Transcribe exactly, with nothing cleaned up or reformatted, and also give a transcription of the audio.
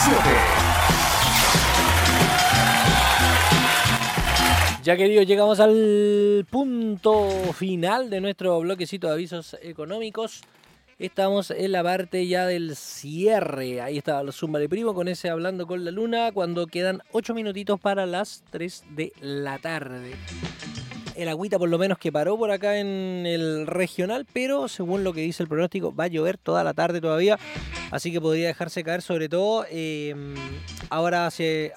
siete. Ya queridos, llegamos al punto final de nuestro bloquecito de avisos económicos. Estamos en la parte ya del cierre. Ahí está los Zumba de Primo con ese Hablando con la Luna cuando quedan ocho minutitos para las tres de la tarde. El agüita por lo menos que paró por acá en el regional, pero según lo que dice el pronóstico va a llover toda la tarde todavía, así que podría dejarse caer sobre todo eh, ahora hacia,